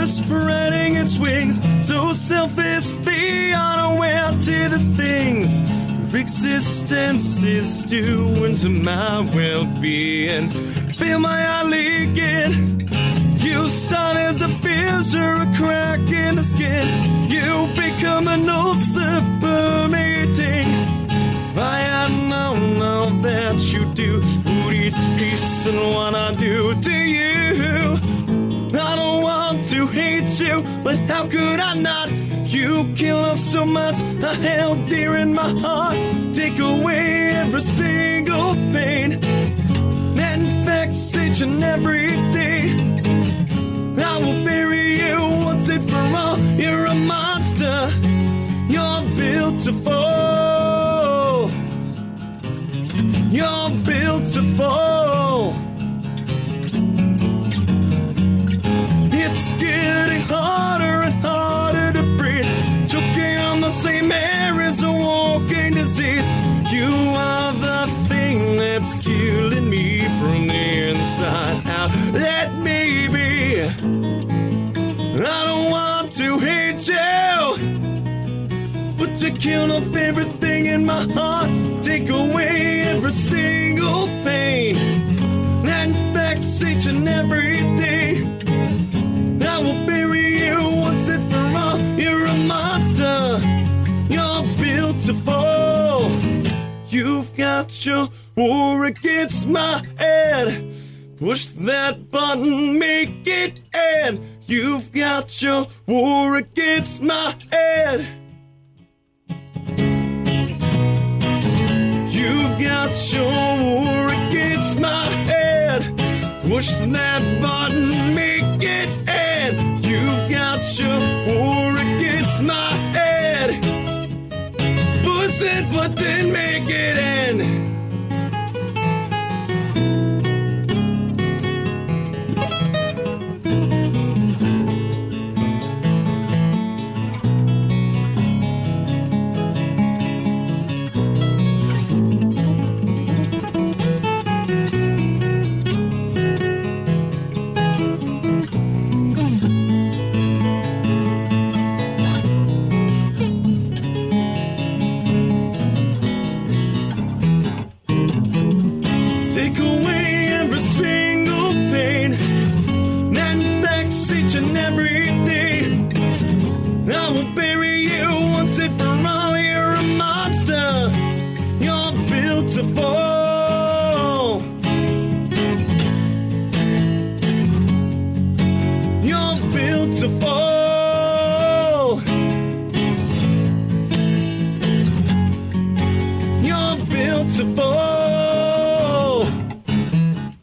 spreading its wings, so selfishly unaware to the things existence is doing to my well-being. Feel my eye leaking. You start as a fissure, a crack in the skin. You become an ulcer permeating. If I had known all that you do, would eat peace and what I do to you. I don't want to hate you, but how could I not? You kill off so much I held dear in my heart. Take away every single pain that infects each and every day. I will bury you once and for all. You're a monster. You're built to fall. You're built to fall. It's getting harder and harder to breathe. Choking on the same air as a walking disease. You are the thing that's killing me from the inside out. Let me be. I don't want to hate you, but you kill off everything in my heart. Take away every single pain that infects each and every day. I will bury you once and for all. You're a monster. You're built to fall. You've got your war against my head. Push that button, make it end. You've got your war against my head. You've got your war against my head. Push that button, make it end. You've got your war against my head. Push that button, make